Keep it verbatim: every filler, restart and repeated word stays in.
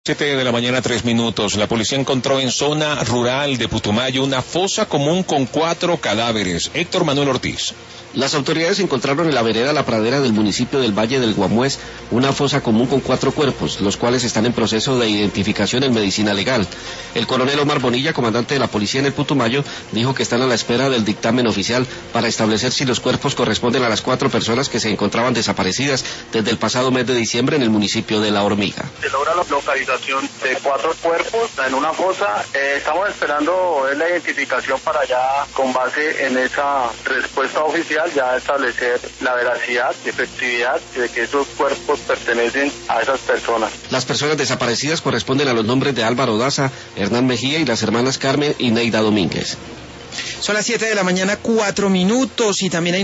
siete de la mañana, tres minutos. La policía encontró en zona rural de Putumayo una fosa común con cuatro cadáveres. Héctor Manuel Ortiz. Las autoridades encontraron en la vereda La Pradera del municipio del Valle del Guamués una fosa común con cuatro cuerpos, los cuales están en proceso de identificación en medicina legal. El coronel Omar Bonilla, comandante de la policía en el Putumayo, dijo que están a la espera del dictamen oficial para establecer si los cuerpos corresponden a las cuatro personas que se encontraban desaparecidas desde el pasado mes de diciembre en el municipio de La Hormiga. Se logra la localización de cuatro cuerpos en una fosa. Eh, estamos esperando es la identificación para ya, con base en esa respuesta oficial, ya establecer la veracidad y efectividad de que esos cuerpos pertenecen a esas personas. Las personas desaparecidas corresponden a los nombres de Álvaro Daza, Hernán Mejía y las hermanas Carmen y Neida Domínguez. Son las siete de la mañana, cuatro minutos, y también hay